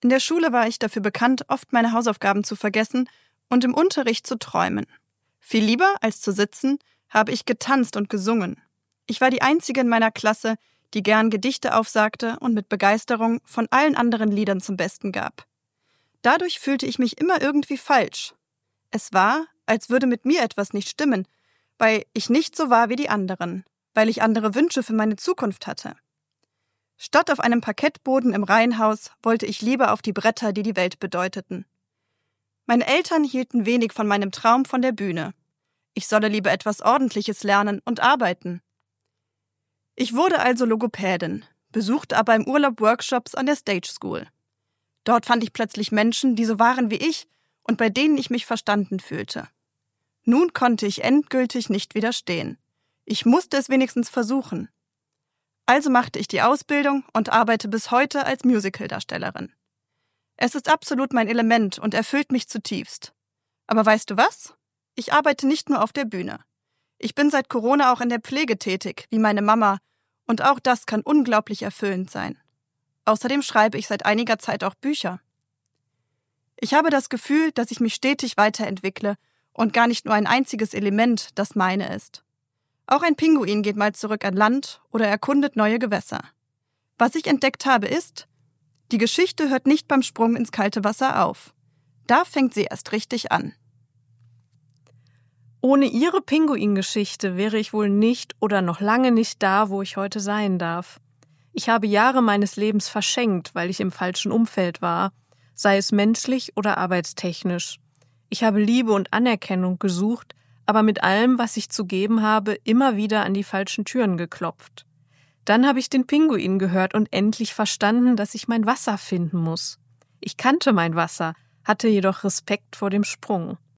In der Schule war ich dafür bekannt, oft meine Hausaufgaben zu vergessen und im Unterricht zu träumen. Viel lieber als zu sitzen, habe ich getanzt und gesungen. Ich war die Einzige in meiner Klasse, die gern Gedichte aufsagte und mit Begeisterung von allen anderen Liedern zum Besten gab. Dadurch fühlte ich mich immer irgendwie falsch. Es war, als würde mit mir etwas nicht stimmen, weil ich nicht so war wie die anderen, weil ich andere Wünsche für meine Zukunft hatte. Statt auf einem Parkettboden im Reihenhaus wollte ich lieber auf die Bretter, die die Welt bedeuteten. Meine Eltern hielten wenig von meinem Traum von der Bühne. Ich solle lieber etwas Ordentliches lernen und arbeiten. Ich wurde also Logopädin, besuchte aber im Urlaub Workshops an der Stage School. Dort fand ich plötzlich Menschen, die so waren wie ich und bei denen ich mich verstanden fühlte. Nun konnte ich endgültig nicht widerstehen. Ich musste es wenigstens versuchen. Also machte ich die Ausbildung und arbeite bis heute als Musicaldarstellerin. Es ist absolut mein Element und erfüllt mich zutiefst. Aber weißt du was? Ich arbeite nicht nur auf der Bühne. Ich bin seit Corona auch in der Pflege tätig, wie meine Mama, und auch das kann unglaublich erfüllend sein. Außerdem schreibe ich seit einiger Zeit auch Bücher. Ich habe das Gefühl, dass ich mich stetig weiterentwickle und gar nicht nur ein einziges Element das meine ist. Auch ein Pinguin geht mal zurück an Land oder erkundet neue Gewässer. Was ich entdeckt habe ist, die Geschichte hört nicht beim Sprung ins kalte Wasser auf. Da fängt sie erst richtig an. Ohne Ihre Pinguin-Geschichte wäre ich wohl nicht oder noch lange nicht da, wo ich heute sein darf. Ich habe Jahre meines Lebens verschenkt, weil ich im falschen Umfeld war, sei es menschlich oder arbeitstechnisch. Ich habe Liebe und Anerkennung gesucht, aber mit allem, was ich zu geben habe, immer wieder an die falschen Türen geklopft. Dann habe ich den Pinguin gehört und endlich verstanden, dass ich mein Wasser finden muss. Ich kannte mein Wasser, hatte jedoch Respekt vor dem Sprung.